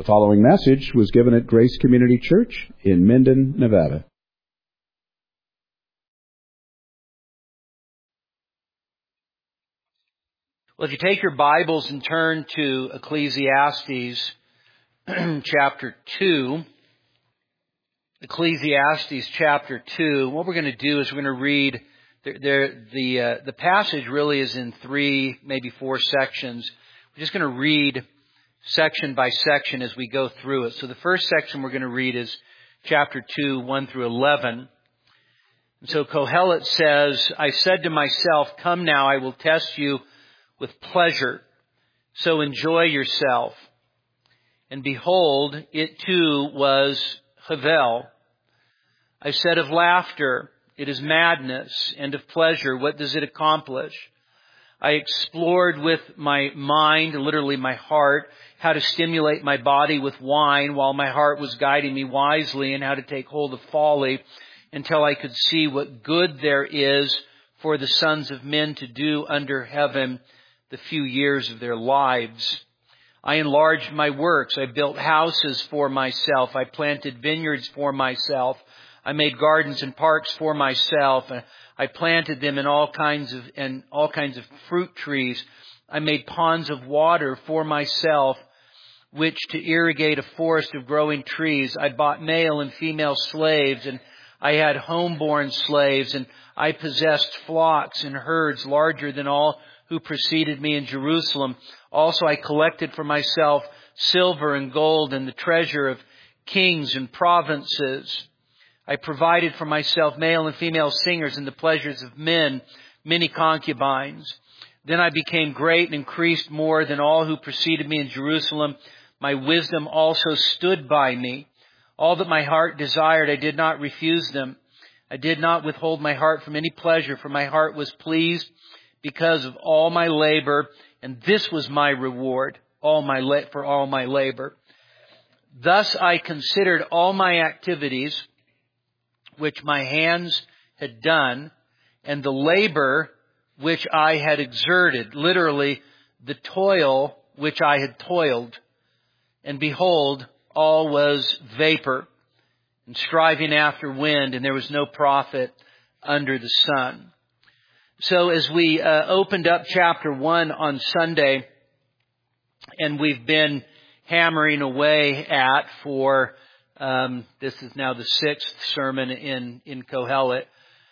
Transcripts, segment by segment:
The following message was given at Grace Community Church in Minden, Nevada. Well, if you take your Bibles and turn to Ecclesiastes chapter 2, Ecclesiastes chapter 2, what we're going to do is we're going to read, the passage really is in 3, maybe 4 sections. We're just going to read section by section as we go through it. So the first section we're going to read is chapter 2, 1 through 11. And so Kohelet says, I said to myself, come now, I will test you with pleasure. So enjoy yourself. And behold, it too was Havel. I said of laughter, it is madness, and of pleasure, what does it accomplish? I explored with my mind, literally my heart, how to stimulate my body with wine while my heart was guiding me wisely, and how to take hold of folly until I could see what good there is for the sons of men to do under heaven the few years of their lives. I enlarged my works. I built houses for myself. I planted vineyards for myself. I made gardens and parks for myself. I planted them in all kinds of fruit trees. I made ponds of water for myself, which to irrigate a forest of growing trees. I bought male and female slaves, and I had homeborn slaves, and I possessed flocks and herds larger than all who preceded me in Jerusalem. Also I collected for myself silver and gold and the treasure of kings and provinces. I provided for myself male and female singers and the pleasures of men, many concubines. Then I became great and increased more than all who preceded me in Jerusalem. My wisdom also stood by me. All that my heart desired, I did not refuse them. I did not withhold my heart from any pleasure, for my heart was pleased because of all my labor, and this was my reward, for all my labor. Thus I considered all my activities, which my hands had done, and the labor which I had exerted, literally the toil which I had toiled. And behold, all was vapor and striving after wind, and there was no profit under the sun. So as we opened up chapter 1 on Sunday, and we've been hammering away at for, this is now the 6th sermon in Kohelet.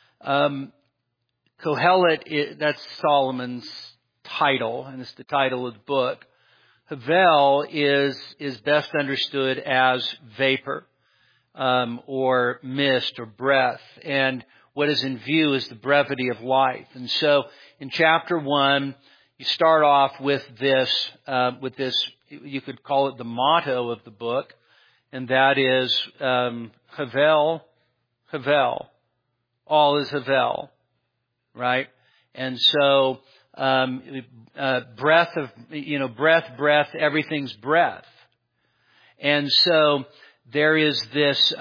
Kohelet, that's Solomon's title, and it's the title of the book. Havel is best understood as vapor, or mist or breath. And what is in view is the brevity of life. And so in chapter 1, you start off with this, you could call it the motto of the book, and that is, Havel, Havel. All is Havel, right? And so, breath, everything's breath. And so there is this,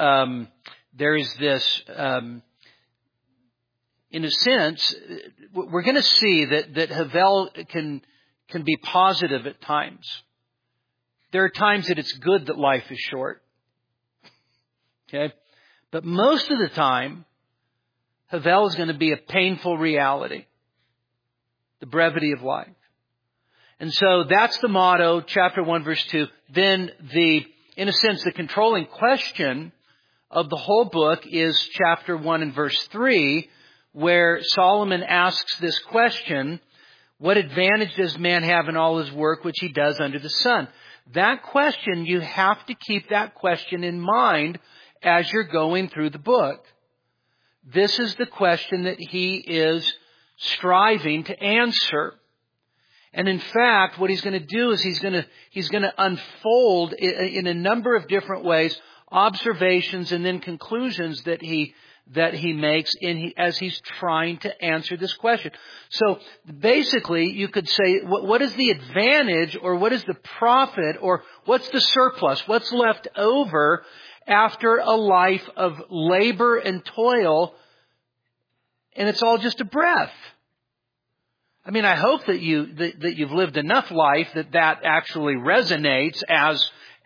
in a sense, we're going to see that Havel can be positive at times. There are times that it's good that life is short. Okay? But most of the time, Havel is going to be a painful reality. The brevity of life. And so that's the motto, chapter 1, verse 2. Then in a sense, the controlling question of the whole book is chapter 1 and verse 3, where Solomon asks this question, what advantage does man have in all his work which he does under the sun? That question, you have to keep that question in mind as you're going through the book. This is the question that he is striving to answer. And in fact, what he's going to do is he's going to unfold in a number of different ways observations and then conclusions that he makes as he's trying to answer this question. So basically, you could say, what is the advantage, or what is the profit, or what's the surplus? What's left over after a life of labor and toil, and it's all just a breath? I mean, I hope that you've lived enough life that actually resonates as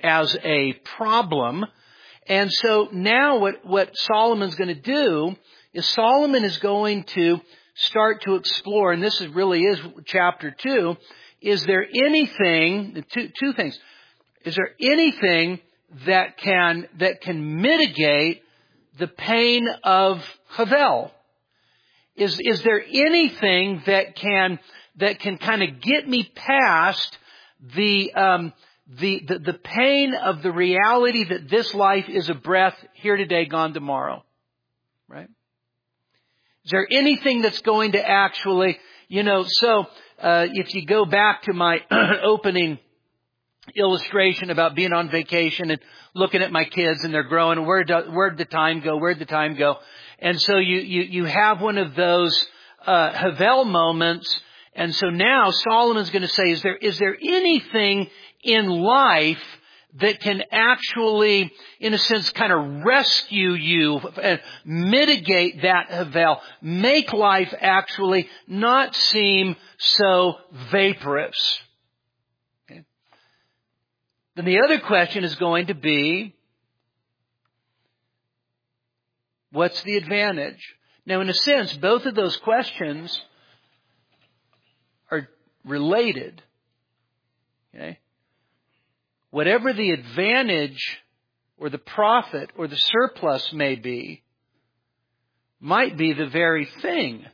as a problem. And so now what Solomon's going to do is Solomon is going to start to explore, and this really is chapter 2, is there anything, two things, is there anything that can mitigate the pain of Havel? Is there anything that can kind of get me past the pain of the reality that this life is a breath, here today, gone tomorrow? Right? Is there anything that's going to actually, if you go back to my opening illustration about being on vacation and looking at my kids and they're growing, where'd the time go? And so you have one of those Havel moments. And so now Solomon's going to say, is there anything in life that can actually, in a sense, kind of rescue you and mitigate that Havel, make life actually not seem so vaporous? Okay. Then the other question is going to be, what's the advantage? Now, in a sense, both of those questions are related. Okay? Whatever the advantage or the profit or the surplus may be, might be the very thing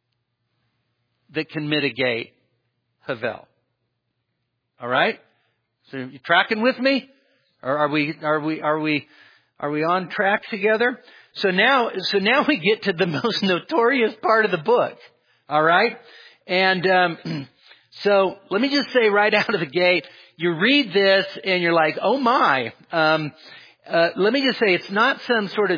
that can mitigate Havel. All right? So you tracking with me? Or are we on track together? So now we get to the most notorious part of the book. All right? And so let me just say right out of the gate, you read this and you're like, oh my. Let me just say, it's not some sort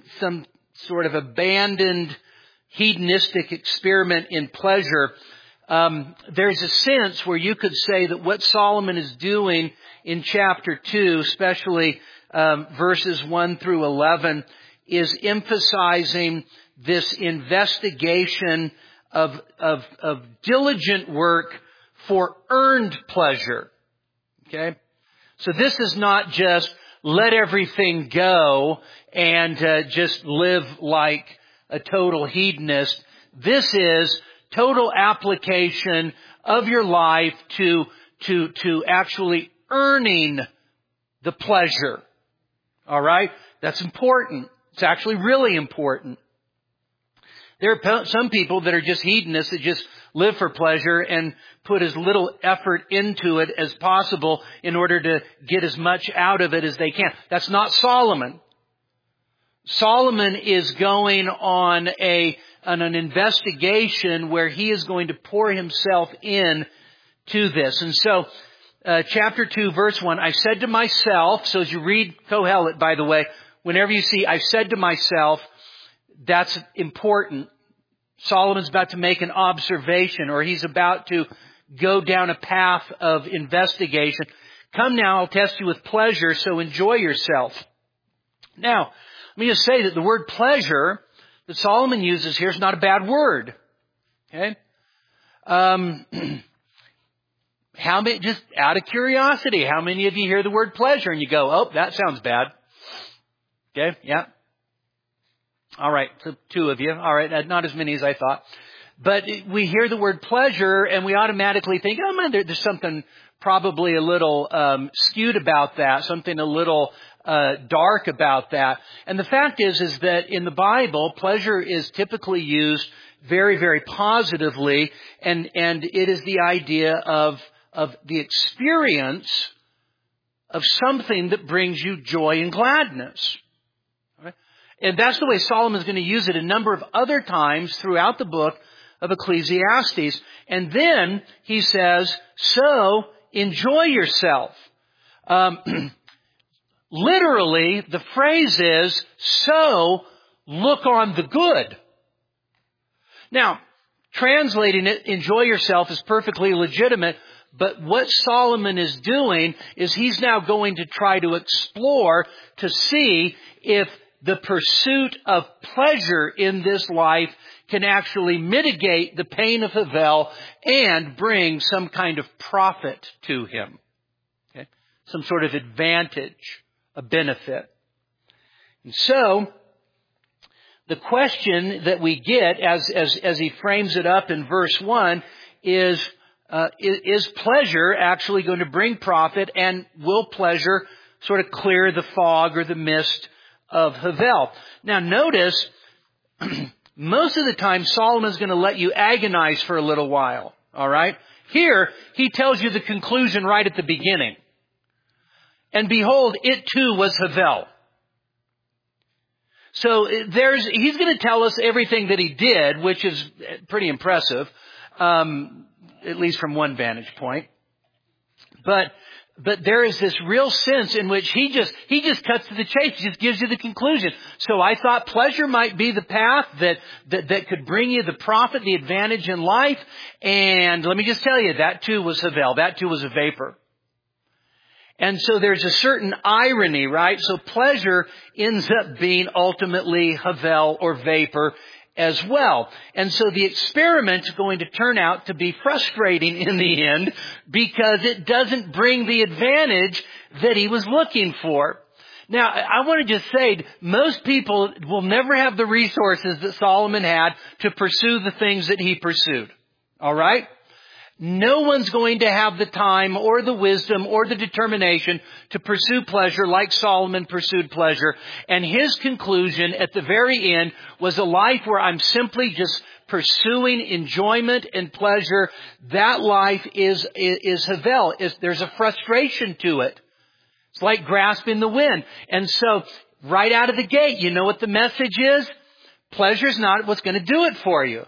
of abandoned hedonistic experiment in pleasure. There's a sense where you could say that what Solomon is doing in chapter 2, especially verses 1 through 11, is emphasizing this investigation of diligent work for earned pleasure. Okay? So this is not just let everything go and just live like a total hedonist. This is total application of your life to actually earning the pleasure. All right? That's important. It's actually really important. There are some people that are just hedonists that just live for pleasure and put as little effort into it as possible in order to get as much out of it as they can. That's not Solomon. Solomon is going on an investigation where he is going to pour himself in to this. And so, chapter 2, verse 1, I said to myself, so as you read Kohelet, by the way, whenever you see, I said to myself, that's important. Solomon's about to make an observation, or he's about to go down a path of investigation. Come now, I'll test you with pleasure, so enjoy yourself. Now, let me just say that the word pleasure that Solomon uses here is not a bad word. Okay? Just out of curiosity, how many of you hear the word pleasure and you go, oh, that sounds bad? Okay, yeah. All right, so 2 of you. All right, not as many as I thought. But we hear the word pleasure and we automatically think, oh man, there's something probably a little skewed about that, something a little dark about that. And the fact is that in the Bible, pleasure is typically used very, very positively, and it is the idea of the experience of something that brings you joy and gladness. And that's the way Solomon's going to use it a number of other times throughout the book of Ecclesiastes. And then he says, so enjoy yourself. Literally, the phrase is, so look on the good. Now, translating it, enjoy yourself, is perfectly legitimate. But what Solomon is doing is he's now going to try to explore to see if the pursuit of pleasure in this life can actually mitigate the pain of Havel and bring some kind of profit to him. Okay? some sort of advantage, a benefit. And so, the question that we get as he frames it up in verse 1 is pleasure actually going to bring profit, and will pleasure sort of clear the fog or the mist of Havel? Now notice, most of the time Solomon's going to let you agonize for a little while. All right? Here, he tells you the conclusion right at the beginning. And behold, it too was Havel. So he's going to tell us everything that he did, which is pretty impressive, at least from one vantage point. But there is this real sense in which he just cuts to the chase. He just gives you the conclusion. So I thought pleasure might be the path that could bring you the profit, the advantage in life. And let me just tell you, that too was Havel. That too was a vapor. And so there's a certain irony, right? So pleasure ends up being ultimately Havel or vapor as well. And so the experiment's going to turn out to be frustrating in the end, because it doesn't bring the advantage that he was looking for. Now, I want to just say, most people will never have the resources that Solomon had to pursue the things that he pursued. All right? No one's going to have the time or the wisdom or the determination to pursue pleasure like Solomon pursued pleasure. And his conclusion at the very end was a life where I'm simply just pursuing enjoyment and pleasure. That life is Havel. There's a frustration to it. It's like grasping the wind. And so right out of the gate, you know what the message is? Pleasure's not what's going to do it for you.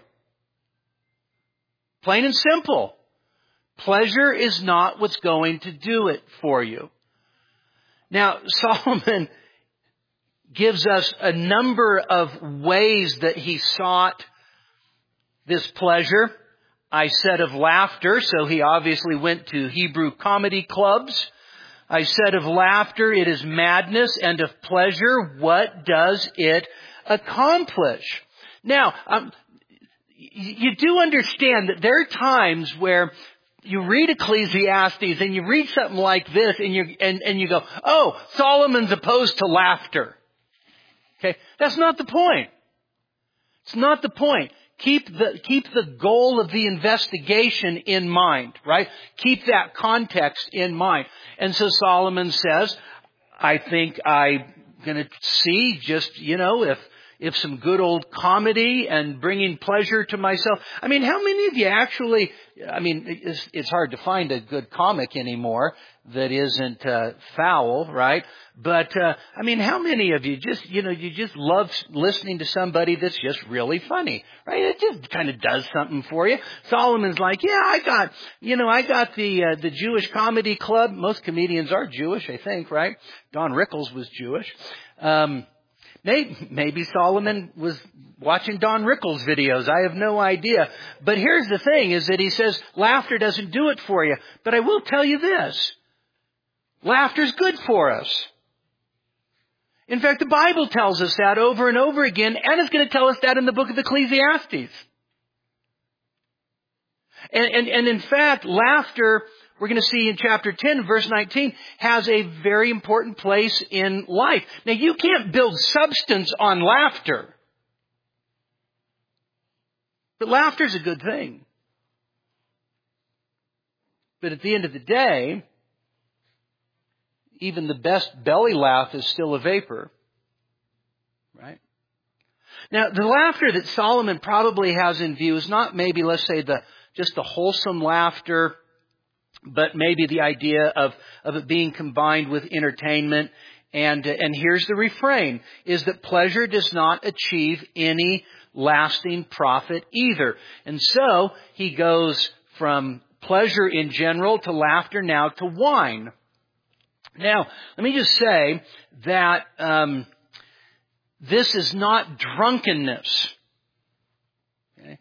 Plain and simple. Pleasure is not what's going to do it for you. Now, Solomon gives us a number of ways that he sought this pleasure. I said of laughter, so he obviously went to Hebrew comedy clubs. I said of laughter, it is madness, and of pleasure, what does it accomplish? Now, you do understand that there are times where you read Ecclesiastes and you read something like this and you go, oh, Solomon's opposed to laughter. Okay, that's not the point. It's not the point. Keep the goal of the investigation in mind, right? Keep that context in mind. And so Solomon says, I think I'm going to see just, if some good old comedy and bringing pleasure to myself. I mean, how many of you actually, it's hard to find a good comic anymore that isn't foul, right? But, how many of you you just love listening to somebody that's just really funny, right? It just kind of does something for you. Solomon's like, yeah, I got the Jewish comedy club. Most comedians are Jewish, I think, right? Don Rickles was Jewish. Maybe Solomon was watching Don Rickles videos. I have no idea. But here's the thing, is that he says laughter doesn't do it for you. But I will tell you this. Laughter's good for us. In fact, the Bible tells us that over and over again, and it's going to tell us that in the book of Ecclesiastes. And in fact, laughter, we're going to see in chapter 10, verse 19, has a very important place in life. Now, you can't build substance on laughter. But laughter's a good thing. But at the end of the day, even the best belly laugh is still a vapor. Right? Now, the laughter that Solomon probably has in view is not maybe, let's say, just the wholesome laughter, but maybe the idea of it being combined with entertainment. And here's the refrain, is that pleasure does not achieve any lasting profit either. And so he goes from pleasure in general to laughter now to wine. Now, let me just say that this is not drunkenness. Okay?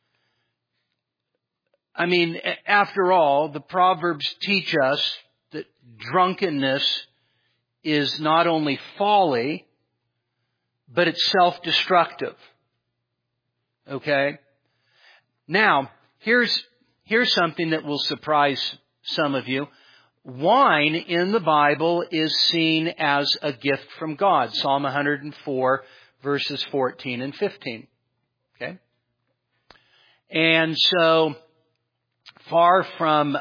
After all, the Proverbs teach us that drunkenness is not only folly, but it's self-destructive. Okay? Now, here's something that will surprise some of you. wine in the Bible is seen as a gift from God. Psalm 104, verses 14 and 15. Okay? And so, far from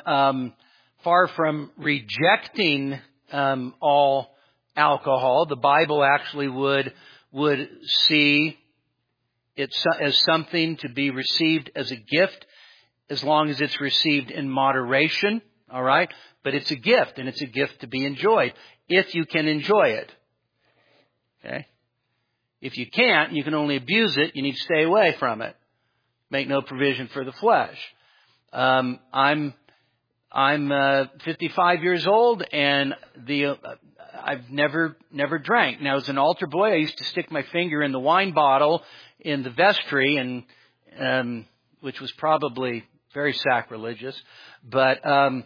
rejecting all alcohol, the Bible actually would see it as something to be received as a gift, as long as it's received in moderation. All right, but it's a gift, and it's a gift to be enjoyed if you can enjoy it. Okay, if you can't, you can only abuse it. You need to stay away from it. Make no provision for the flesh. I'm 55 years old, and I've never drank. Now, as an altar boy, I used to stick my finger in the wine bottle in the vestry, and which was probably very sacrilegious. But I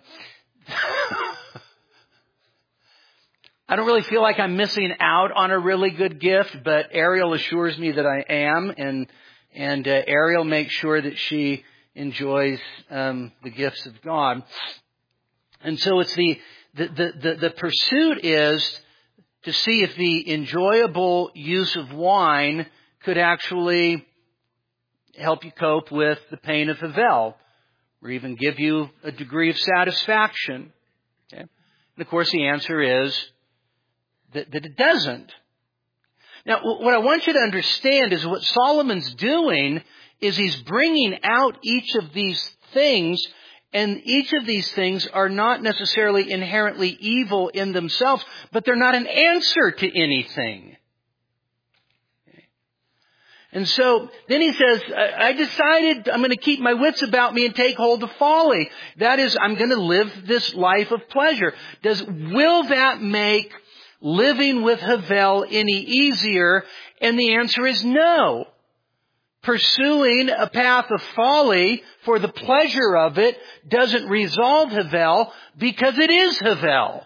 don't really feel like I'm missing out on a really good gift. But Ariel assures me that I am, and Ariel makes sure that she enjoys the gifts of God. And so it's the pursuit is to see if the enjoyable use of wine could actually help you cope with the pain of Havel, or even give you a degree of satisfaction. Okay? And of course the answer is that it doesn't. Now, what I want you to understand is what Solomon's doing is he's bringing out each of these things, and each of these things are not necessarily inherently evil in themselves, but they're not an answer to anything. Okay. And so then he says, I decided I'm going to keep my wits about me and take hold of folly. That is, I'm going to live this life of pleasure. Will that make living with Havel any easier? And the answer is no. Pursuing a path of folly for the pleasure of it doesn't resolve Havel, because it is Havel.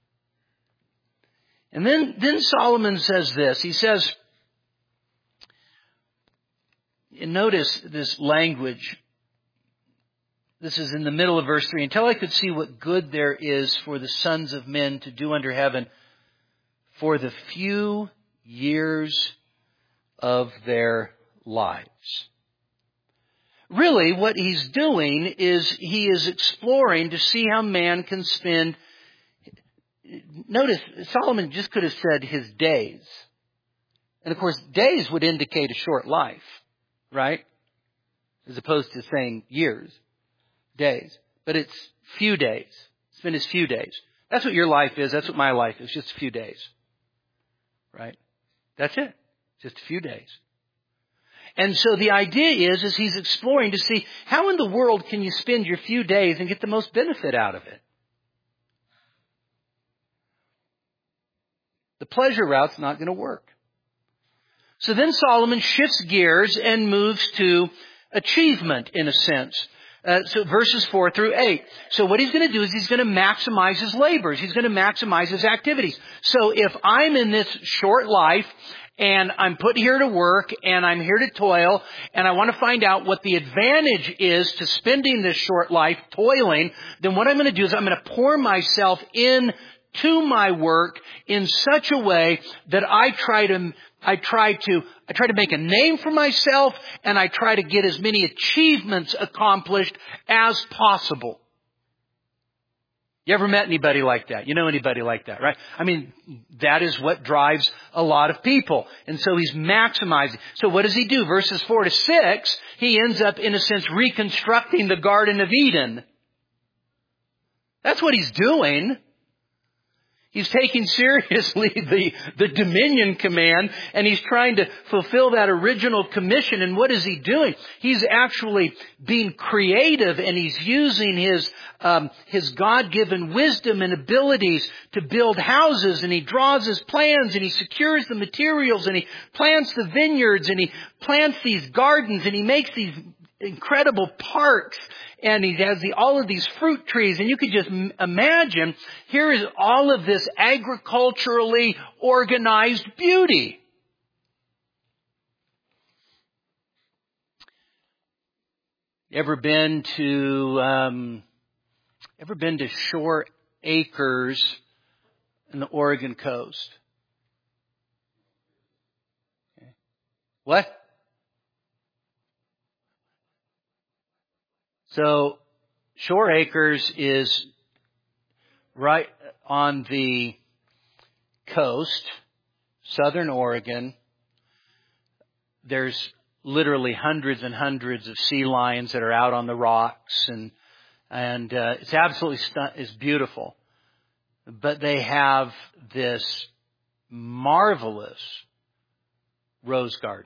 And then Solomon says this. He says, and notice this language. This is in the middle of verse 3. Until I could see what good there is for the sons of men to do under heaven for the few years of their lives. Really, what he's doing is he is exploring to see how man can spend. Notice, Solomon just could have said his days. And of course, days would indicate a short life, right? As opposed to saying years, days. But it's few days. Spend his few days. That's what your life is. That's what my life is. Just a few days. Right? That's it. Just a few days. And so the idea is he's exploring to see how in the world can you spend your few days and get the most benefit out of it. The pleasure route's not going to work. So then Solomon shifts gears and moves to achievement in a sense. So verses 4 through 8. So what he's going to do is he's going to maximize his labors. He's going to maximize his activities. So if I'm in this short life and I'm put here to work and I'm here to toil and I want to find out what the advantage is to spending this short life toiling, then what I'm going to do is I'm going to pour myself in to my work in such a way that I try to make a name for myself, and I try to get as many achievements accomplished as possible. You ever met anybody like that? You know anybody like that, right? I mean, that is what drives a lot of people. And so he's maximizing. So what does he do? Verses 4 to 6, he ends up, in a sense, reconstructing the Garden of Eden. That's what he's doing. He's taking seriously the dominion command, and he's trying to fulfill that original commission. And what is he doing? He's actually being creative, and he's using his God-given wisdom and abilities to build houses, and he draws his plans, and he secures the materials, and he plants the vineyards, and he plants these gardens, and he makes these incredible parks, and he has all of these fruit trees, and you could just imagine, here is all of this agriculturally organized beauty. Ever been to Shore acres in the Oregon coast? Okay. What? So, Shore Acres is right on the coast, southern Oregon. There's literally hundreds and hundreds of sea lions that are out on the rocks, and it's absolutely it's beautiful. But they have this marvelous rose garden.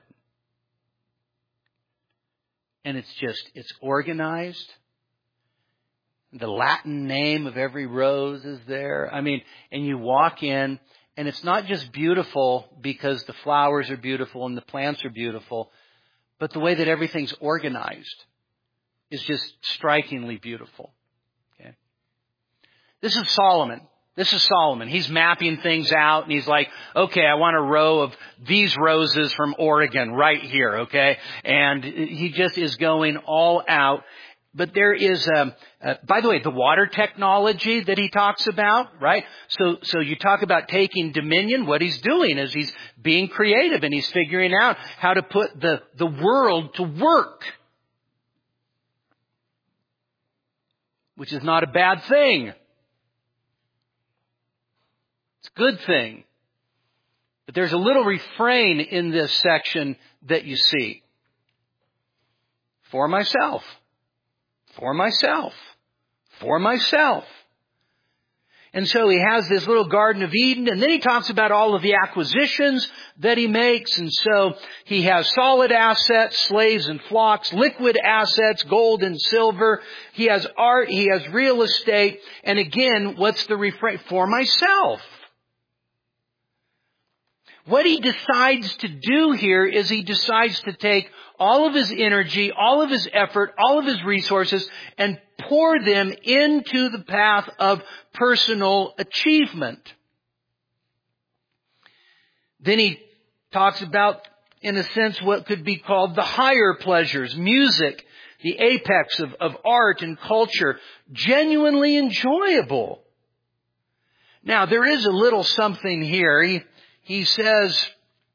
And it's organized. The Latin name of every rose is there. I mean, and you walk in, and it's not just beautiful because the flowers are beautiful and the plants are beautiful, but the way that everything's organized is just strikingly beautiful. Okay. This is Solomon. He's mapping things out, and he's like, okay, I want a row of these roses from Oregon right here, okay? And he just is going all out. But there is, by the way, the water technology that he talks about, right? So you talk about taking dominion. What he's doing is he's being creative, and he's figuring out how to put the world to work, which is not a bad thing. It's a good thing. But there's a little refrain in this section that you see. For myself. For myself. For myself. And so he has this little Garden of Eden, and then he talks about all of the acquisitions that he makes. And so he has solid assets, slaves and flocks, liquid assets, gold and silver. He has art, he has real estate. And again, what's the refrain? For myself. What he decides to do here is he decides to take all of his energy, all of his effort, all of his resources, and pour them into the path of personal achievement. Then he talks about, in a sense, what could be called the higher pleasures, music, the apex of art and culture, genuinely enjoyable. Now, there is a little something here. He says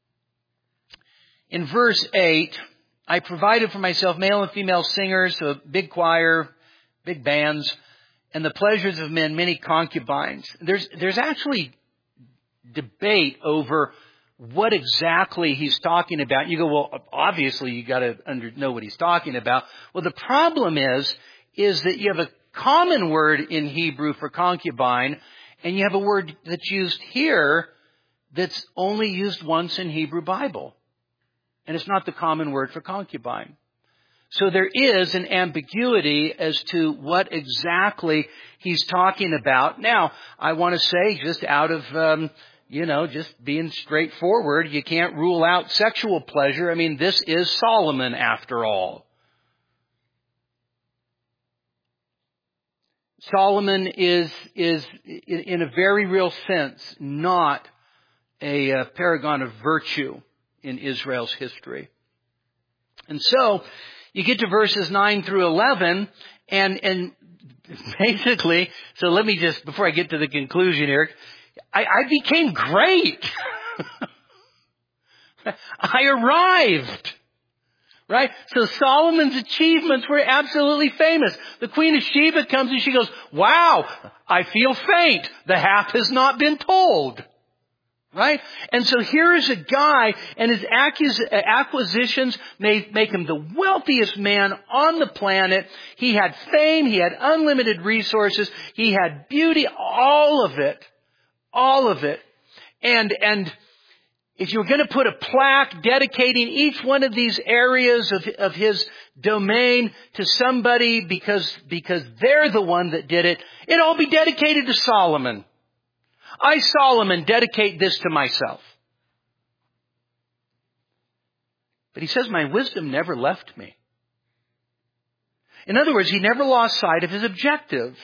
in verse 8, I provided for myself male and female singers, so a big choir, big bands, and the pleasures of men, many concubines. There's actually debate over what exactly he's talking about. You go, well, obviously you got to know what he's talking about. Well, the problem is that you have a common word in Hebrew for concubine, and you have a word that's used here that's only used once in Hebrew Bible. And it's not the common word for concubine. So there is an ambiguity as to what exactly he's talking about. Now, I want to say, just out of, just being straightforward, you can't rule out sexual pleasure. I mean, this is Solomon after all. Solomon is in a very real sense not a paragon of virtue in Israel's history. And so you get to verses 9 through 11, and basically, so let me just, before I get to the conclusion here, I became great. I arrived. Right? So Solomon's achievements were absolutely famous. The Queen of Sheba comes and she goes, wow, I feel faint. The half has not been told. Right? And so here is a guy, and his acquisitions make him the wealthiest man on the planet. He had fame, he had unlimited resources, he had beauty, all of it. All of it. And if you were going to put a plaque dedicating each one of these areas of his domain to somebody because they're the one that did it, it'd all be dedicated to Solomon. I, Solomon, dedicate this to myself. But he says, my wisdom never left me. In other words, he never lost sight of his objective.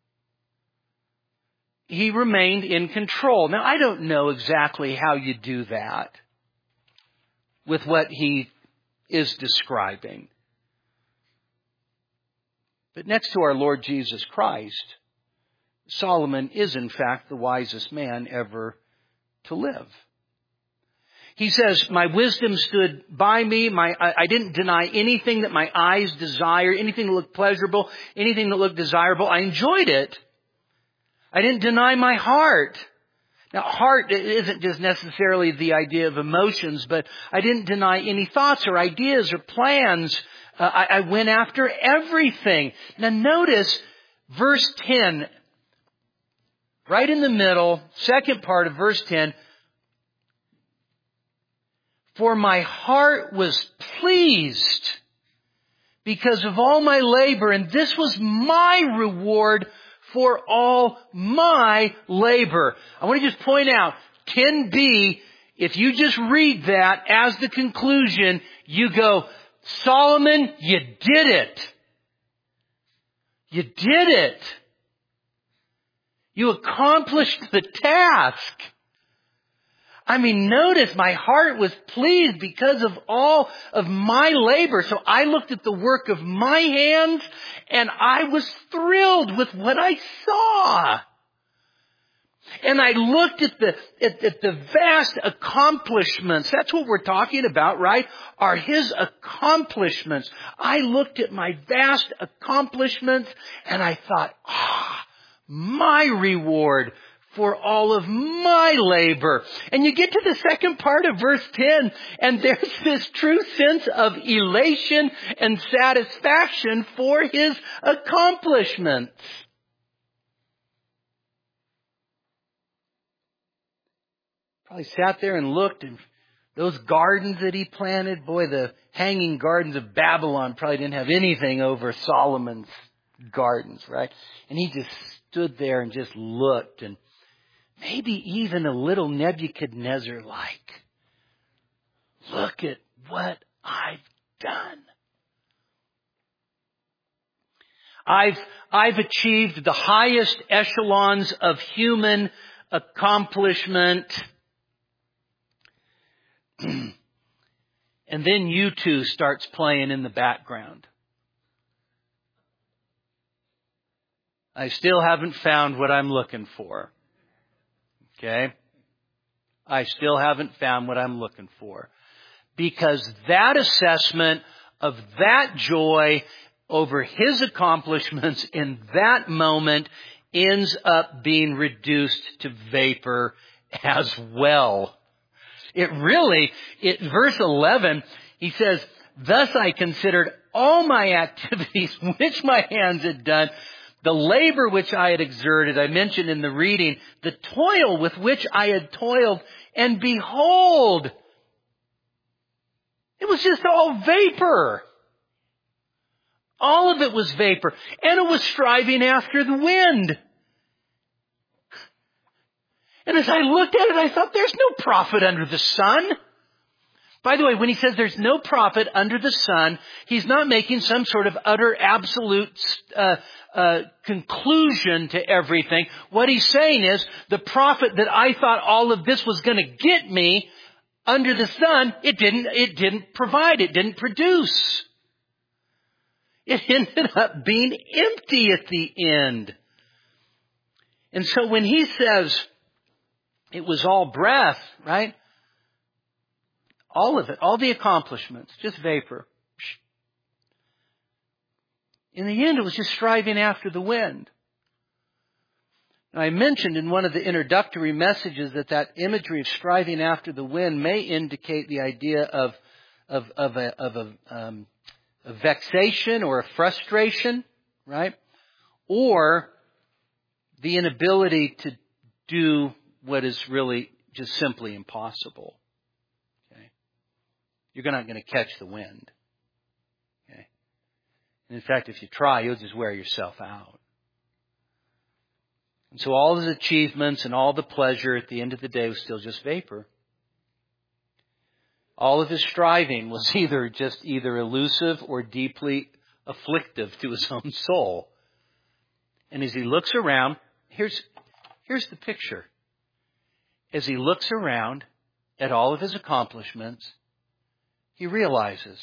He remained in control. Now, I don't know exactly how you do that with what he is describing. But next to our Lord Jesus Christ, Solomon is in fact the wisest man ever to live. He says, my wisdom stood by me. I didn't deny anything that my eyes desired, anything that looked pleasurable, anything that looked desirable. I enjoyed it. I didn't deny my heart. Now, heart isn't just necessarily the idea of emotions, but I didn't deny any thoughts or ideas or plans. I went after everything. Now, notice verse 10, right in the middle, second part of verse 10. For my heart was pleased because of all my labor, and this was my reward for all my labor. I want to just point out, 10b, if you just read that as the conclusion, you go, Solomon, you did it. You did it. You accomplished the task. I mean, notice my heart was pleased because of all of my labor. So I looked at the work of my hands and I was thrilled with what I saw. And I looked at the vast accomplishments. That's what we're talking about, right? Are his accomplishments. I looked at my vast accomplishments and I thought, my reward for all of my labor. And you get to the second part of verse 10, and there's this true sense of elation and satisfaction for his accomplishments. Probably sat there and looked, and those gardens that he planted, boy, the hanging gardens of Babylon probably didn't have anything over Solomon's gardens, right? And he just stood there and just looked, and maybe even a little Nebuchadnezzar-like. Look at what I've done. I've achieved the highest echelons of human accomplishment. And then U2 starts playing in the background. I still haven't found what I'm looking for. Okay? I still haven't found what I'm looking for. Because that assessment of that joy over his accomplishments in that moment ends up being reduced to vapor as well. Verse 11, he says, thus I considered all my activities which my hands had done, the labor which I had exerted, I mentioned in the reading, the toil with which I had toiled, and behold, it was just all vapor. All of it was vapor. And it was striving after the wind. And as I looked at it, I thought, there's no profit under the sun. By the way, when he says there's no profit under the sun, he's not making some sort of utter absolute conclusion to everything. What he's saying is the profit that I thought all of this was going to get me under the sun, it didn't provide, it didn't produce. It ended up being empty at the end. And so when he says it was all breath, right? All of it, all the accomplishments, just vapor. In the end, it was just striving after the wind. Now, I mentioned in one of the introductory messages that imagery of striving after the wind may indicate the idea of a vexation or a frustration, right? Or the inability to do what is really just simply impossible. You're not going to catch the wind. Okay? And in fact, if you try, you'll just wear yourself out. And so all his achievements and all the pleasure at the end of the day was still just vapor. All of his striving was either elusive or deeply afflictive to his own soul. And as he looks around, here's the picture. As he looks around at all of his accomplishments, he realizes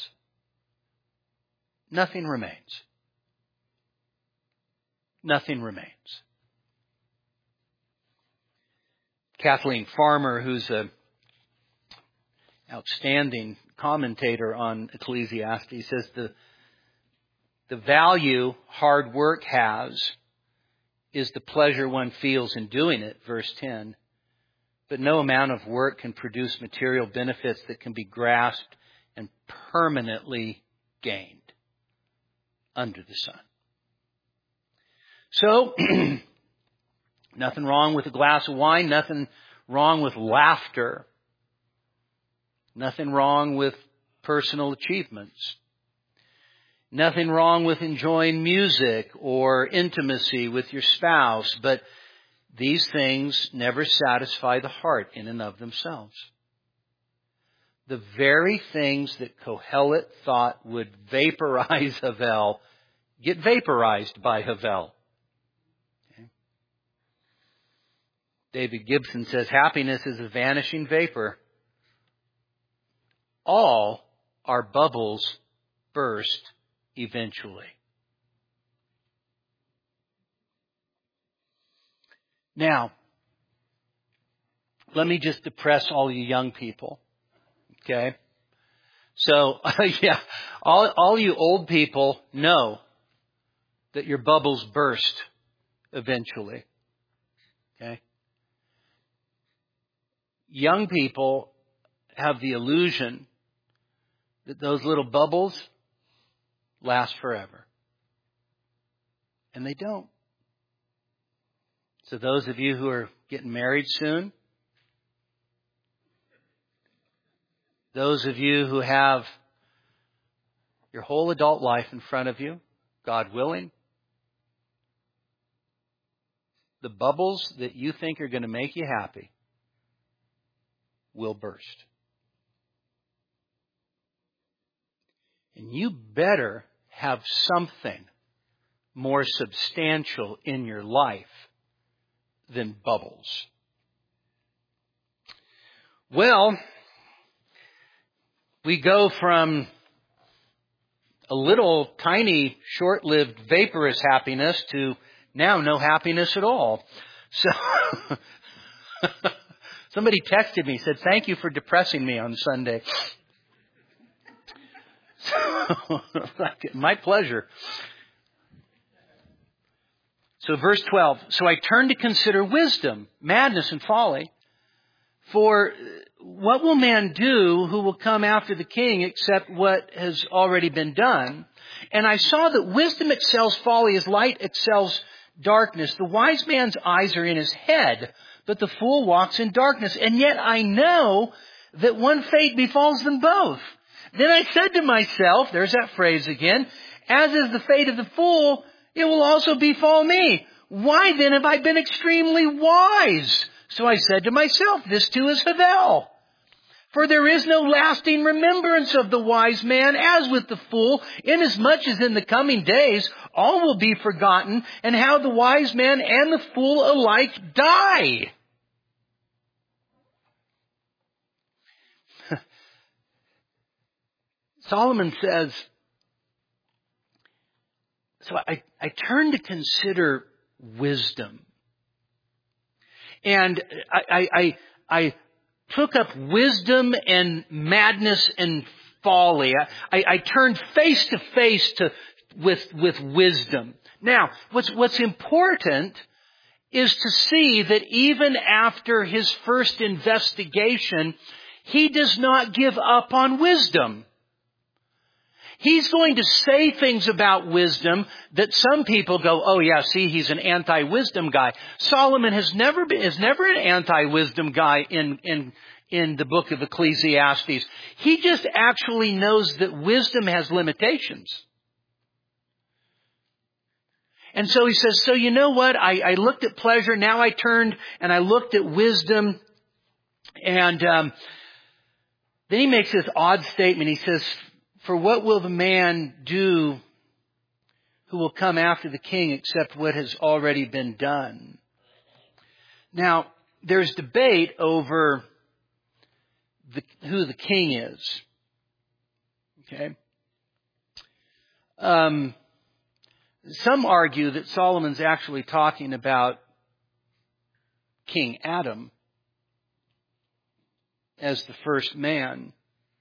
nothing remains. Nothing remains. Kathleen Farmer, who's an outstanding commentator on Ecclesiastes, says the value hard work has is the pleasure one feels in doing it, verse 10. But no amount of work can produce material benefits that can be grasped and permanently gained under the sun. So, nothing wrong with a glass of wine, nothing wrong with laughter, nothing wrong with personal achievements, nothing wrong with enjoying music or intimacy with your spouse, but these things never satisfy the heart in and of themselves. The very things that Kohelet thought would vaporize Havel get vaporized by Havel. Okay. David Gibson says, happiness is a vanishing vapor. All our bubbles burst eventually. Now, let me just depress all you young people. Okay? So, all you old people know that your bubbles burst eventually. Okay? Young people have the illusion that those little bubbles last forever. And they don't. So those of you who are getting married soon, those of you who have your whole adult life in front of you, God willing, the bubbles that you think are going to make you happy will burst. And you better have something more substantial in your life than bubbles. Well, we go from a little tiny short-lived vaporous happiness to now no happiness at all. So somebody texted me, said, thank you for depressing me on Sunday. My pleasure. So verse 12, so I turned to consider wisdom, madness, and folly. For what will man do who will come after the king except what has already been done? And I saw that wisdom excels folly as light excels darkness. The wise man's eyes are in his head, but the fool walks in darkness. And yet I know that one fate befalls them both. Then I said to myself, there's that phrase again, as is the fate of the fool, it will also befall me. Why then have I been extremely wise? So I said to myself, this too is Havel. For there is no lasting remembrance of the wise man as with the fool, inasmuch as in the coming days all will be forgotten, and how the wise man and the fool alike die. Solomon says, so I turned to consider wisdom. And I took up wisdom and madness and folly. I turned face to face with wisdom. Now, what's important is to see that even after his first investigation, he does not give up on wisdom. He's going to say things about wisdom that some people go, oh yeah, see, he's an anti-wisdom guy. Solomon is never an anti-wisdom guy in the book of Ecclesiastes. He just actually knows that wisdom has limitations. And so he says, so you know what? I looked at pleasure, now I turned and I looked at wisdom. And then he makes this odd statement. He says, for what will the man do who will come after the king except what has already been done? Now, there's debate over who the king is. Okay? Some argue that Solomon's actually talking about King Adam as the first man.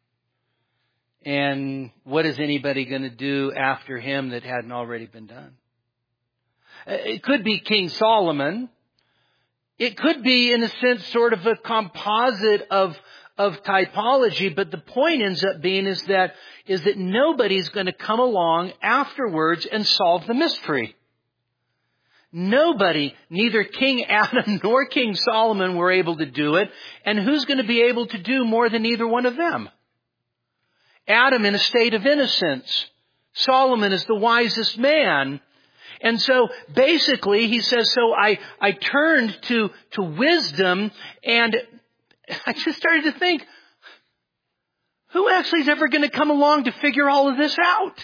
And what is anybody going to do after him that hadn't already been done? It could be King Solomon. It could be, in a sense, sort of a composite of typology, but the point ends up being is that nobody's going to come along afterwards and solve the mystery. Nobody, neither King Adam nor King Solomon were able to do it. And who's going to be able to do more than either one of them? Adam in a state of innocence. Solomon is the wisest man. And so basically he says, so I turned to wisdom, and I just started to think, who actually is ever going to come along to figure all of this out?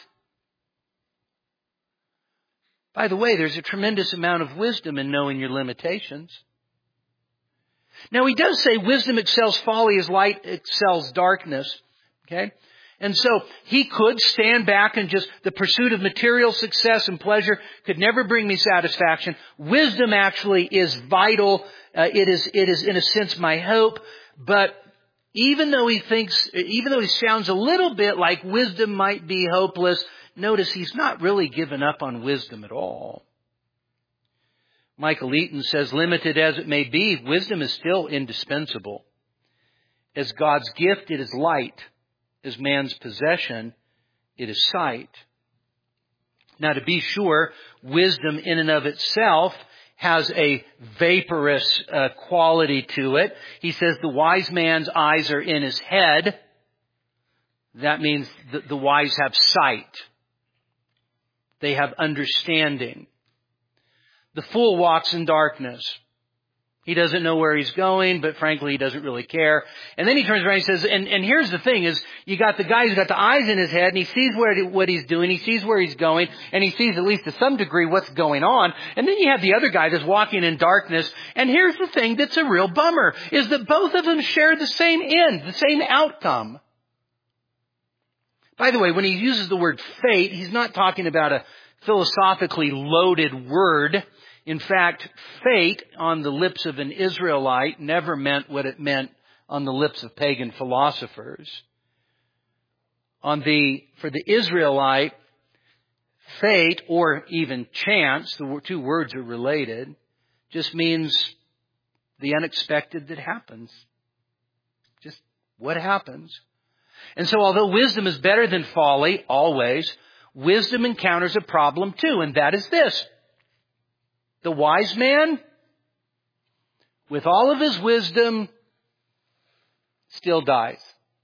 By the way, there's a tremendous amount of wisdom in knowing your limitations. Now, he does say wisdom excels folly as light excels darkness. Okay? And so he could stand back and just, the pursuit of material success and pleasure could never bring me satisfaction. Wisdom actually is vital. It is in a sense my hope. But even though he sounds a little bit like wisdom might be hopeless, notice he's not really given up on wisdom at all. Michael Eaton says, limited as it may be, wisdom is still indispensable. As God's gift, it is light. As man's possession, it is sight. Now, to be sure, wisdom in and of itself has a vaporous quality to it. He says the wise man's eyes are in his head. That means the wise have sight. They have understanding. The fool walks in darkness. He doesn't know where he's going, but frankly, he doesn't really care. And then he turns around and says, and here's the thing is, you got the guy who's got the eyes in his head, and he sees what he's doing, he sees where he's going, and he sees at least to some degree what's going on. And then you have the other guy that's walking in darkness. And here's the thing that's a real bummer, is that both of them share the same end, the same outcome. By the way, when he uses the word fate, he's not talking about a philosophically loaded word. In fact, fate on the lips of an Israelite never meant what it meant on the lips of pagan philosophers. For the Israelite, fate or even chance, the two words are related, just means the unexpected that happens. Just what happens. And so although wisdom is better than folly, always, wisdom encounters a problem too, and that is this. The wise man, with all of his wisdom, still dies.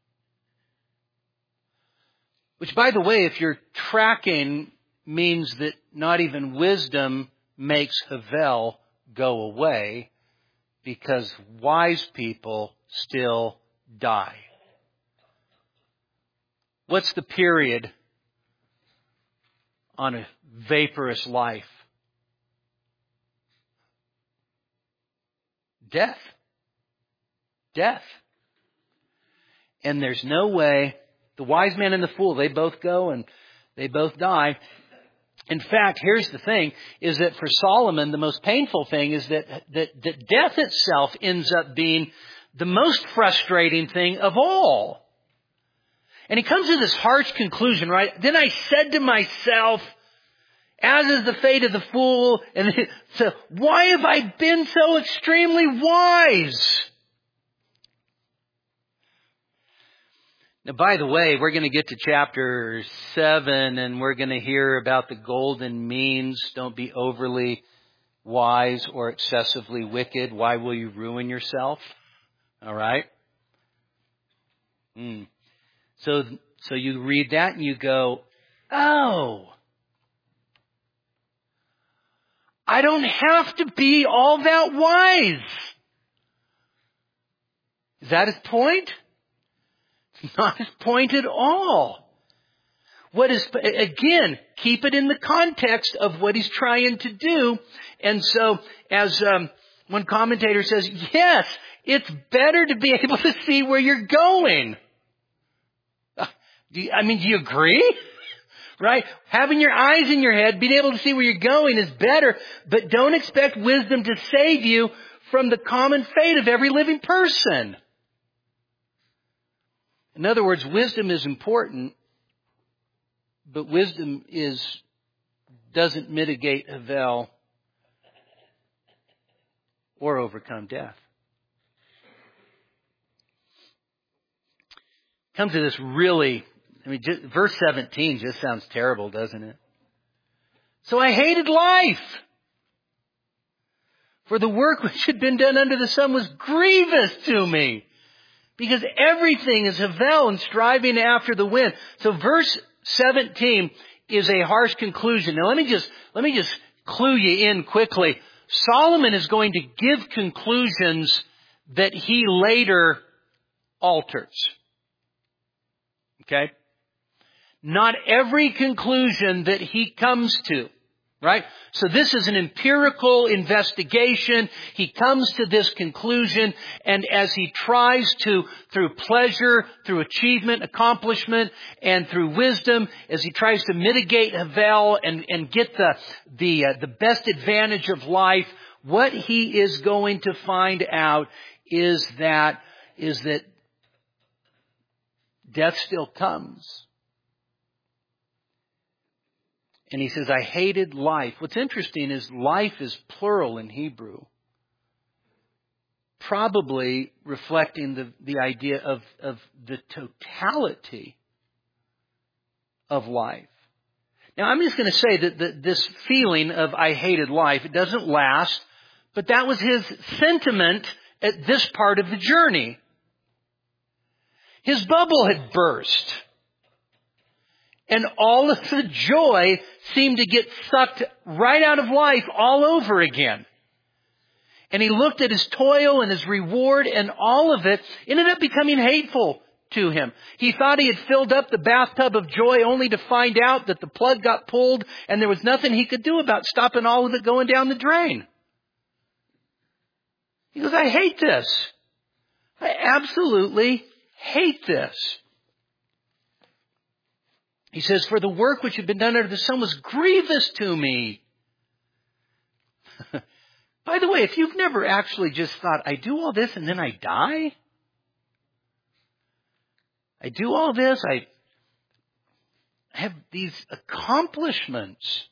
Which, by the way, if you're tracking, means that not even wisdom makes Havel go away, because wise people still die. What's the period on a vaporous life? Death. Death. And there's no way, the wise man and the fool, they both go and they both die. In fact, here's the thing, is that for Solomon, the most painful thing is that death itself ends up being the most frustrating thing of all. And he comes to this harsh conclusion, right? Then I said to myself, as is the fate of the fool, and so why have I been so extremely wise? Now, by the way, we're going to get to chapter 7, and we're going to hear about the golden means. Don't be overly wise or excessively wicked. Why will you ruin yourself? All right? So you read that and you go, oh, I don't have to be all that wise. Is that his point? It's not his point at all. Again, keep it in the context of what he's trying to do. And so, as one commentator says, yes, it's better to be able to see where you're going. Do you agree? Right? Having your eyes in your head, being able to see where you're going is better, but don't expect wisdom to save you from the common fate of every living person. In other words, wisdom is important, but wisdom doesn't mitigate Havel or overcome death. Comes to this really, verse 17 just sounds terrible, doesn't it? So I hated life, for the work which had been done under the sun was grievous to me, because everything is Havel and striving after the wind. So verse 17 is a harsh conclusion. Now let me just clue you in quickly. Solomon is going to give conclusions that he later alters. Okay? Not every conclusion that he comes to, right? So this is an empirical investigation. He comes to this conclusion, and as he tries to, through pleasure, through achievement, accomplishment, and through wisdom, as he tries to mitigate Havel and get the best advantage of life, what he is going to find out is that death still comes. And he says, I hated life. What's interesting is life is plural in Hebrew. Probably reflecting the idea of the totality of life. Now I'm just going to say that this feeling of I hated life, it doesn't last, but that was his sentiment at this part of the journey. His bubble had burst. And all of the joy seemed to get sucked right out of life all over again. And he looked at his toil and his reward, and all of it ended up becoming hateful to him. He thought he had filled up the bathtub of joy only to find out that the plug got pulled and there was nothing he could do about stopping all of it going down the drain. He goes, I hate this. I absolutely hate this. He says, for the work which had been done under the sun was grievous to me. By the way, if you've never actually just thought, I do all this and then I die? I do all this, I have these accomplishments.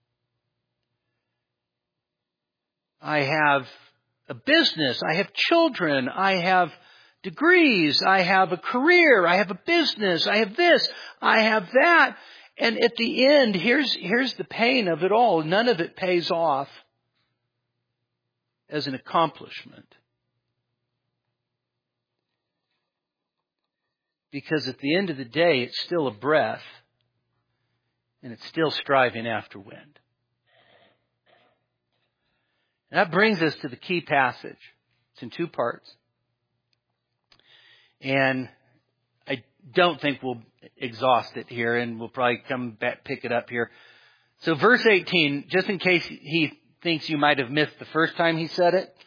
I have a business, I have children, I have degrees, I have a career, I have a business, I have this, I have that. And at the end, here's the pain of it all. None of it pays off as an accomplishment. Because at the end of the day, it's still a breath, and it's still striving after wind. And that brings us to the key passage. It's in two parts. And I don't think we'll exhaust it here, and we'll probably come back, pick it up here. So verse 18, just in case he thinks you might have missed the first time he said it.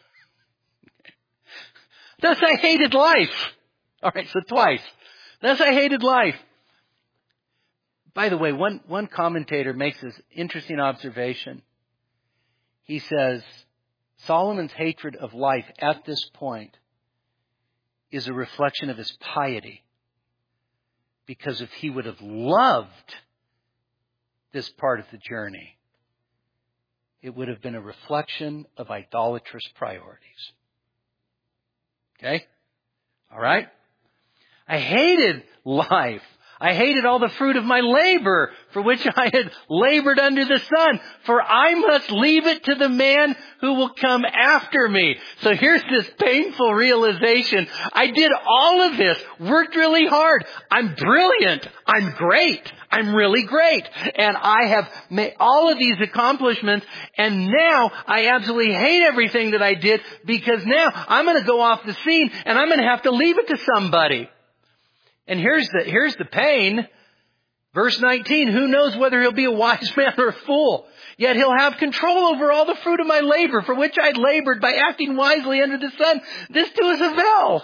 Thus I hated life. All right, so twice. Thus I hated life. By the way, one commentator makes this interesting observation. He says, Solomon's hatred of life at this point is a reflection of his piety. Because if he would have loved this part of the journey, it would have been a reflection of idolatrous priorities. Okay? All right? I hated life. I hated all the fruit of my labor for which I had labored under the sun. For I must leave it to the man who will come after me. So here's this painful realization. I did all of this, worked really hard. I'm brilliant. I'm great. I'm really great. And I have made all of these accomplishments. And now I absolutely hate everything that I did, because now I'm going to go off the scene and I'm going to have to leave it to somebody. And here's the pain. Verse 19, who knows whether he'll be a wise man or a fool? Yet he'll have control over all the fruit of my labor, for which I labored by acting wisely under the sun. This too is Havel.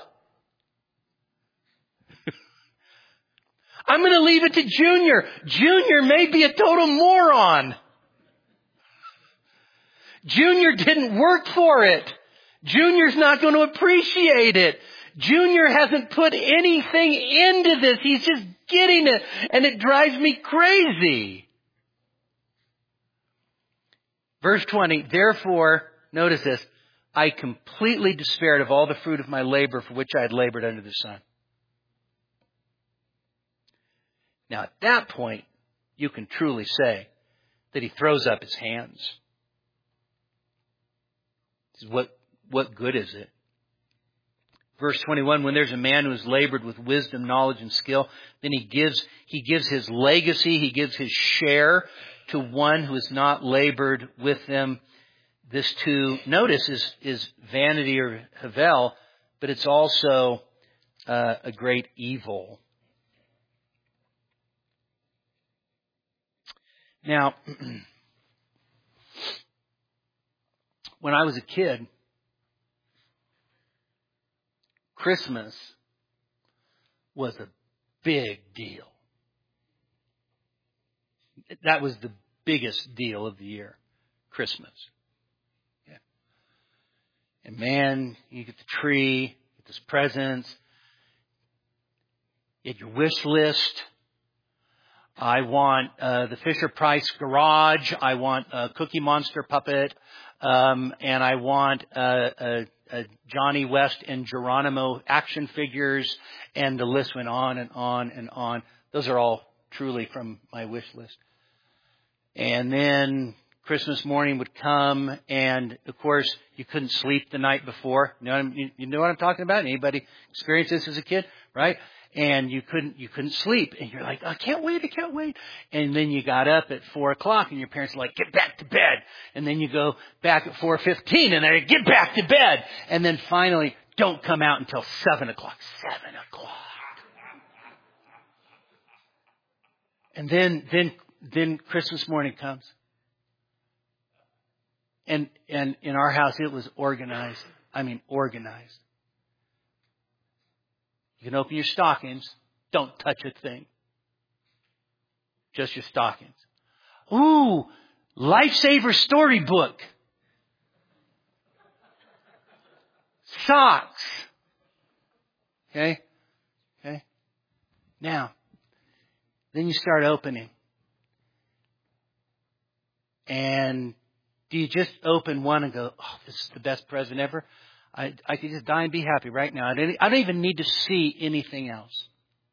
I'm going to leave it to Junior. Junior may be a total moron. Junior didn't work for it. Junior's not going to appreciate it. Junior hasn't put anything into this. He's just getting it. And it drives me crazy. Verse 20, therefore, notice this, I completely despaired of all the fruit of my labor for which I had labored under the sun. Now at that point, you can truly say that he throws up his hands. What good is it? Verse 21, when there's a man who has labored with wisdom, knowledge, and skill, then he gives his legacy, he gives his share to one who has not labored with them. This too, notice, is vanity or havel, but it's also a great evil. Now, when I was a kid, Christmas was a big deal. That was the biggest deal of the year, Christmas. Yeah. And man, you get the tree, you get those presents, you get your wish list. I want the Fisher-Price garage. I want a Cookie Monster puppet. And I want a Johnny West and Geronimo action figures. And the list went on and on and on. Those are all truly from my wish list. And then Christmas morning would come, and of course you couldn't sleep the night before. You know what I'm talking about? Anybody experienced this as a kid, right? And you couldn't sleep, and you're like, I can't wait. And then you got up at 4:00, and your parents were like, get back to bed. And then you go back at 4:15, and they're get back to bed. And then finally, don't come out until 7:00. 7:00. And then Christmas morning comes. And in our house, it was organized. I mean, organized. You can open your stockings. Don't touch a thing. Just your stockings. Ooh, Lifesaver storybook. Socks. Okay? Now, then you start opening. And do you just open one and go, oh, this is the best present ever? I could just die and be happy right now. I don't even need to see anything else.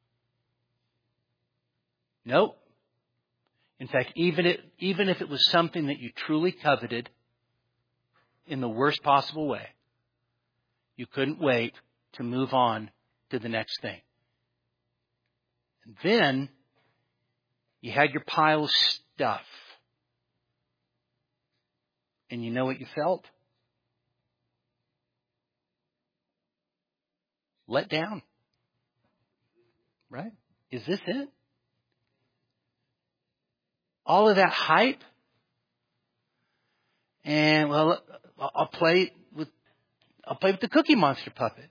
Nope. In fact, even if it was something that you truly coveted in the worst possible way, you couldn't wait to move on to the next thing. And then you had your pile of stuff. And you know what you felt? Let down. Right? Is this it? All of that hype? And well, I'll play with the Cookie Monster puppet.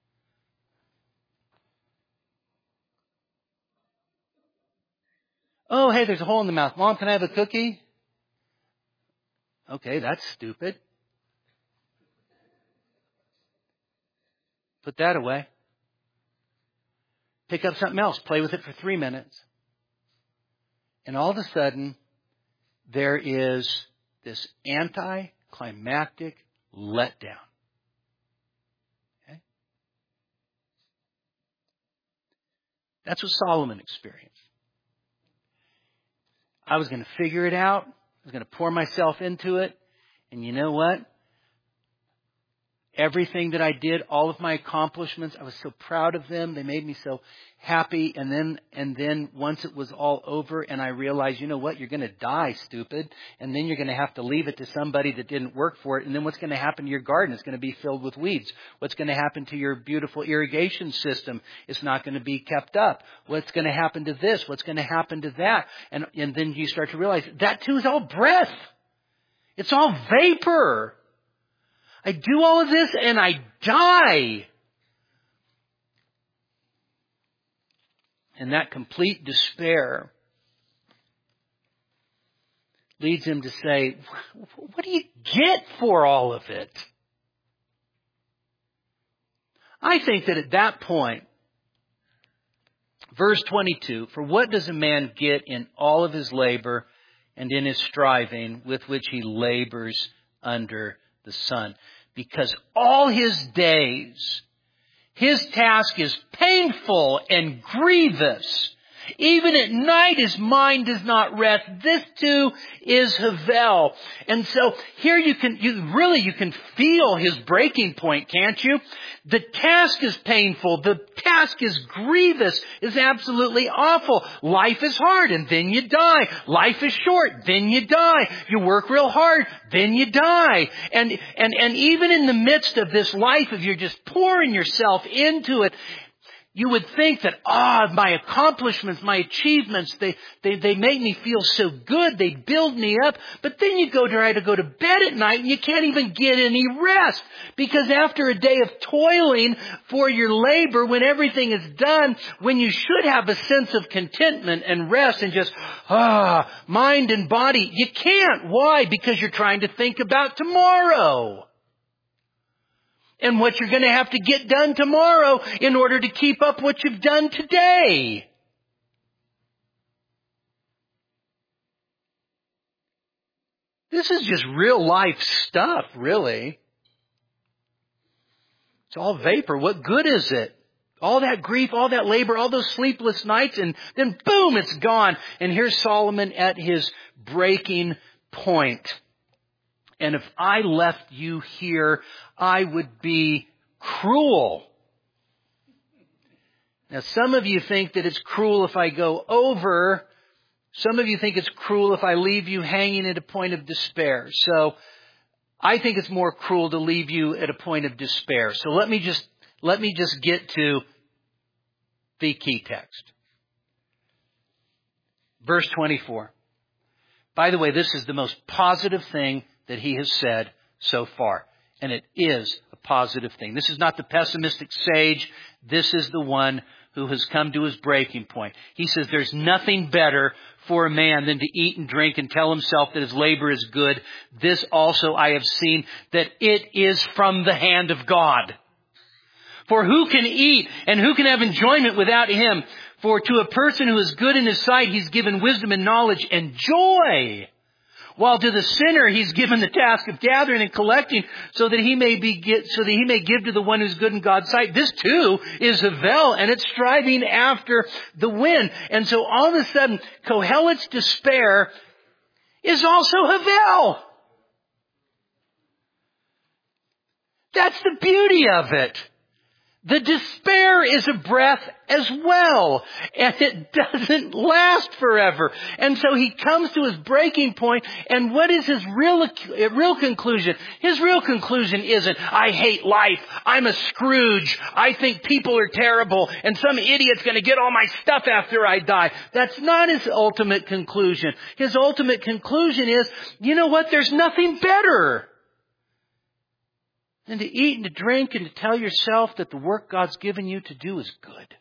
Oh, hey, there's a hole in the mouth. Mom, can I have a cookie? Okay, that's stupid. Put that away. Pick up something else. Play with it for 3 minutes. And all of a sudden, there is this anticlimactic letdown. Okay? That's what Solomon experienced. I was going to figure it out. I was going to pour myself into it. And you know what? Everything that I did, all of my accomplishments, I was so proud of them. They made me so happy. And then once it was all over and I realized, you know what? You're going to die, stupid. And then you're going to have to leave it to somebody that didn't work for it. And then what's going to happen to your garden? It's going to be filled with weeds. What's going to happen to your beautiful irrigation system? It's not going to be kept up. What's going to happen to this? What's going to happen to that? And then you start to realize that too is all breath. It's all vapor. I do all of this and I die. And that complete despair leads him to say, what do you get for all of it? I think that at that point, verse 22, for what does a man get in all of his labor and in his striving with which he labors under the sun? Because all his days, his task is painful and grievous. Even at night his mind does not rest. This too is Havel. And so here you can feel his breaking point, can't you? The task is painful. The task is grievous, is absolutely awful. Life is hard and then you die. Life is short, then you die. You work real hard, then you die. And even in the midst of this life, if you're just pouring yourself into it, you would think that, my accomplishments, my achievements, they make me feel so good. They build me up. But then you try to go to bed at night and you can't even get any rest. Because after a day of toiling for your labor, when everything is done, when you should have a sense of contentment and rest and just, mind and body, you can't. Why? Because you're trying to think about tomorrow. And what you're going to have to get done tomorrow in order to keep up what you've done today. This is just real life stuff, really. It's all vapor. What good is it? All that grief, all that labor, all those sleepless nights, and then boom, it's gone. And here's Solomon at his breaking point. And if I left you here, I would be cruel. Now, some of you think that it's cruel if I go over. Some of you think it's cruel if I leave you hanging at a point of despair. So I think it's more cruel to leave you at a point of despair. So let me just get to the key text. Verse 24. By the way, this is the most positive thing that he has said so far. And it is a positive thing. This is not the pessimistic sage. This is the one who has come to his breaking point. He says there's nothing better for a man than to eat and drink and tell himself that his labor is good. This also I have seen, that it is from the hand of God. For who can eat and who can have enjoyment without him? For to a person who is good in his sight, he's given wisdom and knowledge and joy. While to the sinner, he's given the task of gathering and collecting so that he may give to the one who's good in God's sight. This too is Havel, and it's striving after the wind. And so all of a sudden, Kohelet's despair is also Havel. That's the beauty of it. The despair is a breath as well, and it doesn't last forever. And so he comes to his breaking point, and what is his real conclusion? His real conclusion isn't, I hate life, I'm a Scrooge, I think people are terrible, and some idiot's going to get all my stuff after I die. That's not his ultimate conclusion. His ultimate conclusion is, you know what, there's nothing better than to eat and to drink and to tell yourself that the work God's given you to do is good.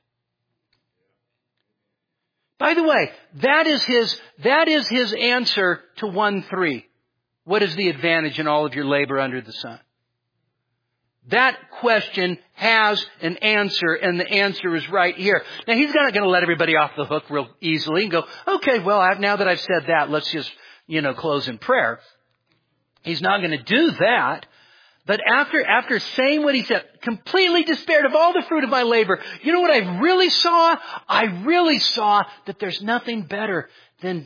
By the way, that is his answer to 1:3. What is the advantage in all of your labor under the sun? That question has an answer, and the answer is right here. Now, he's not going to let everybody off the hook real easily and go, okay, well, now that I've said that, let's just, close in prayer. He's not going to do that. But after saying what he said, completely despaired of all the fruit of my labor, you know what I really saw? I really saw that there's nothing better than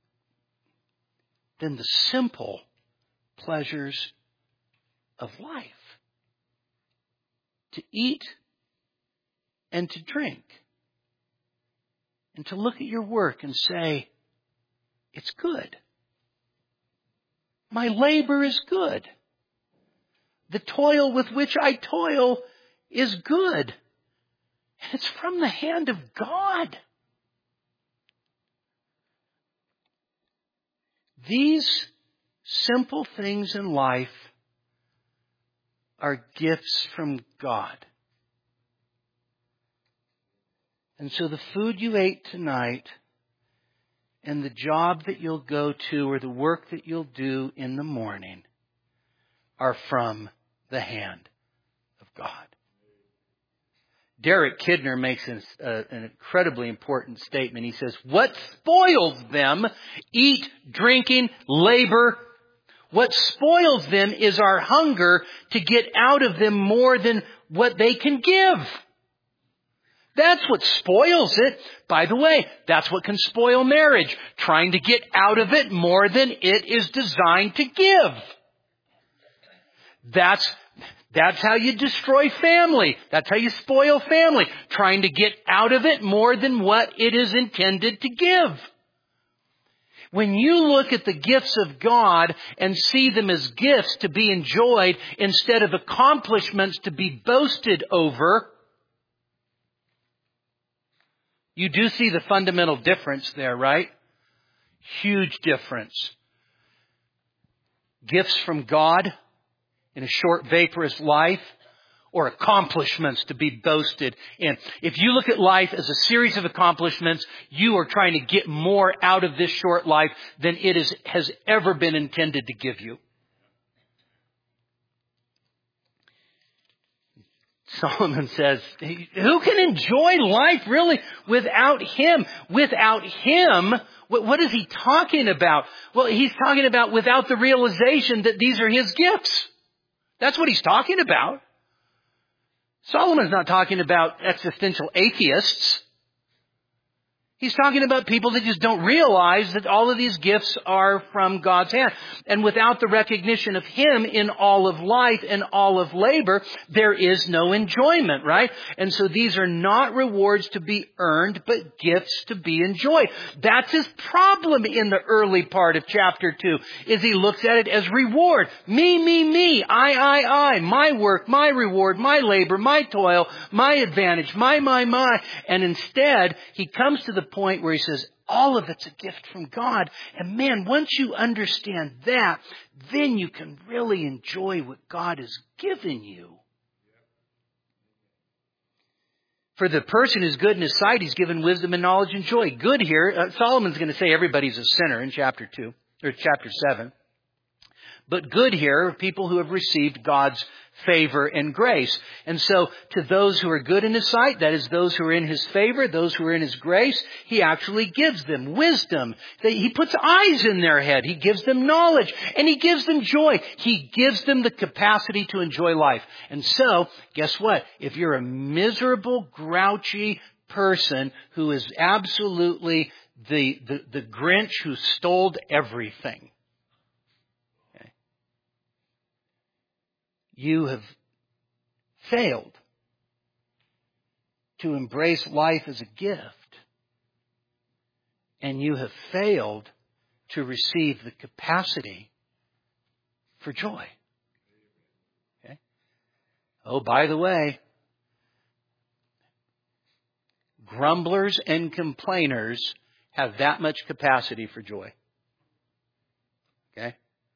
the simple pleasures of life. To eat and to drink. And to look at your work and say, it's good. My labor is good. The toil with which I toil is good. And it's from the hand of God. These simple things in life are gifts from God. And so the food you ate tonight and the job that you'll go to or the work that you'll do in the morning are from the hand of God. Derek Kidner makes an incredibly important statement. He says, what spoils them, eat, drinking, labor. What spoils them is our hunger to get out of them more than what they can give. That's what spoils it. By the way, that's what can spoil marriage. Trying to get out of it more than it is designed to give. That's how you destroy family. That's how you spoil family. Trying to get out of it more than what it is intended to give. When you look at the gifts of God and see them as gifts to be enjoyed instead of accomplishments to be boasted over, you do see the fundamental difference there, right? Huge difference. Gifts from God in a short, vaporous life, or accomplishments to be boasted in. If you look at life as a series of accomplishments, you are trying to get more out of this short life than it has ever been intended to give you. Solomon says, who can enjoy life really without him? Without him, what is he talking about? Well, he's talking about without the realization that these are his gifts. That's what he's talking about. Solomon's not talking about existential atheists. He's talking about people that just don't realize that all of these gifts are from God's hand. And without the recognition of Him in all of life and all of labor, there is no enjoyment, right? And so these are not rewards to be earned, but gifts to be enjoyed. That's his problem in the early part of chapter 2, is he looks at it as reward. Me, I, my work, my reward, my labor, my toil, my advantage, my. And instead, he comes to the point where he says, all of it's a gift from God. And man, once you understand that, then you can really enjoy what God has given you. For the person who's good in his sight, he's given wisdom and knowledge and joy. Good here, Solomon's going to say everybody's a sinner in chapter 2, or chapter 7. But good here are people who have received God's favor and grace. And so to those who are good in His sight, that is those who are in His favor, those who are in His grace, He actually gives them wisdom. He puts eyes in their head. He gives them knowledge. And He gives them joy. He gives them the capacity to enjoy life. And so, guess what? If you're a miserable, grouchy person who is absolutely the Grinch who stole everything, you have failed to embrace life as a gift. And you have failed to receive the capacity for joy. Okay? Oh, by the way, grumblers and complainers have that much capacity for joy. Okay?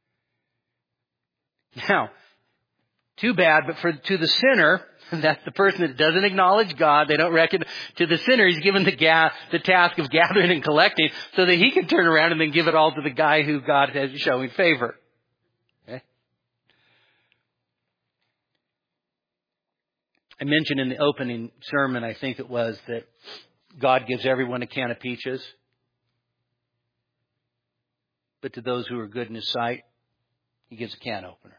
Now, too bad, but to the sinner, that's the person that doesn't acknowledge God, they don't reckon, to the sinner, he's given the task of gathering and collecting so that he can turn around and then give it all to the guy who God has showing favor. Okay? I mentioned in the opening sermon, I think it was, that God gives everyone a can of peaches. But to those who are good in His sight, He gives a can opener.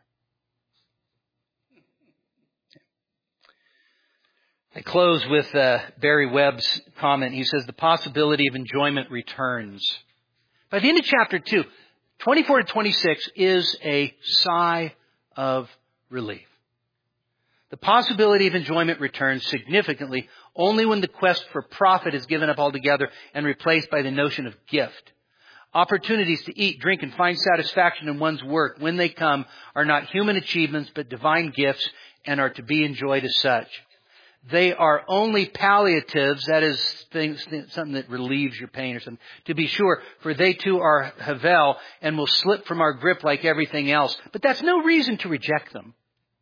I close with Barry Webb's comment. He says, the possibility of enjoyment returns. By the end of chapter 2, 24 to 26 is a sigh of relief. The possibility of enjoyment returns significantly only when the quest for profit is given up altogether and replaced by the notion of gift. Opportunities to eat, drink, and find satisfaction in one's work, when they come, are not human achievements but divine gifts and are to be enjoyed as such. They are only palliatives, that is something that relieves your pain or something, to be sure, for they too are havel and will slip from our grip like everything else. But that's no reason to reject them.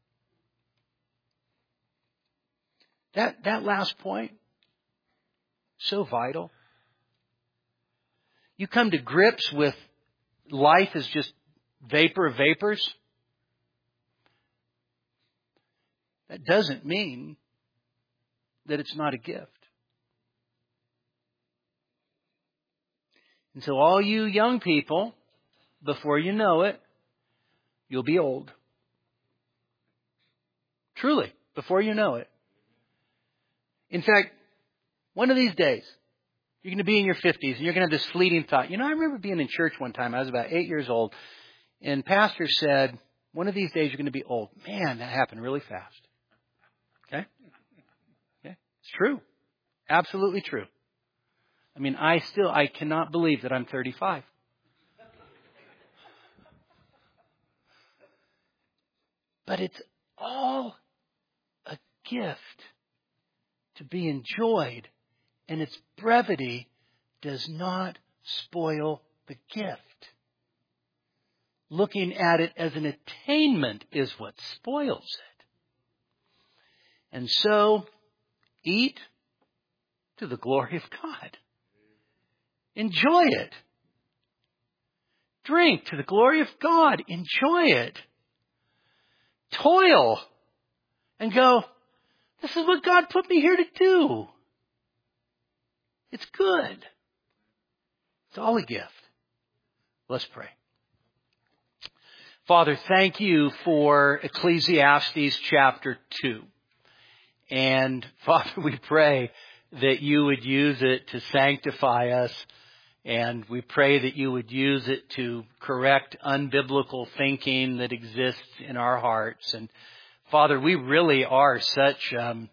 That last point, so vital. You come to grips with life as just vapor of vapors. That doesn't mean that it's not a gift. And so all you young people, before you know it, you'll be old. Truly, before you know it. In fact, one of these days, you're going to be in your 50s and you're going to have this fleeting thought. I remember being in church one time. I was about 8 years old. And pastor said, one of these days you're going to be old. Man, that happened really fast. Okay? It's true. Absolutely true. I mean, I cannot believe that I'm 35. But it's all a gift to be enjoyed, and its brevity does not spoil the gift. Looking at it as an attainment is what spoils it. And so, eat to the glory of God. Enjoy it. Drink to the glory of God. Enjoy it. Toil and go, this is what God put me here to do. It's good. It's all a gift. Let's pray. Father, thank you for Ecclesiastes chapter 2. And Father, we pray that you would use it to sanctify us. And we pray that you would use it to correct unbiblical thinking that exists in our hearts. And Father, we really are such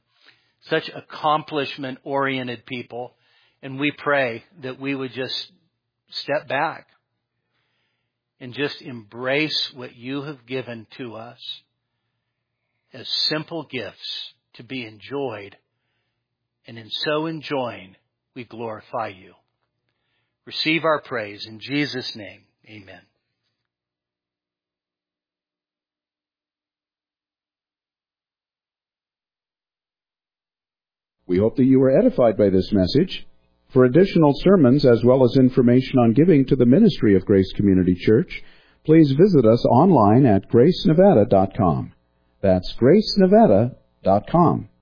accomplishment-oriented people. And we pray that we would just step back and just embrace what you have given to us as simple gifts to be enjoyed. And in so enjoying, we glorify you. Receive our praise in Jesus' name. Amen. We hope that you were edified by this message. For additional sermons as well as information on giving to the ministry of Grace Community Church, please visit us online at gracenevada.com. That's gracenevada.com.